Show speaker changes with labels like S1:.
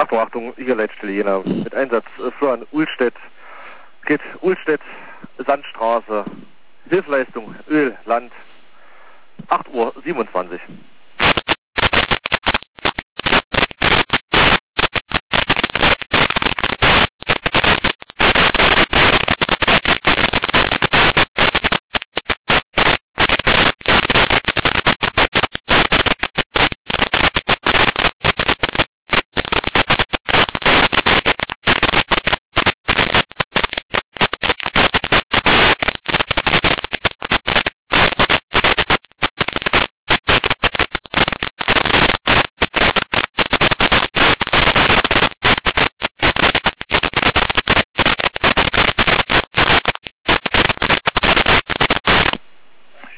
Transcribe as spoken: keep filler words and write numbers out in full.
S1: Achtung, Achtung, hier Leitstelle Jena. Mit Einsatz äh, Florian Uhlstedt. Geht Uhlstedt, Sandstraße. Hilfsleistung, Öl, Land. acht Uhr siebenundzwanzig.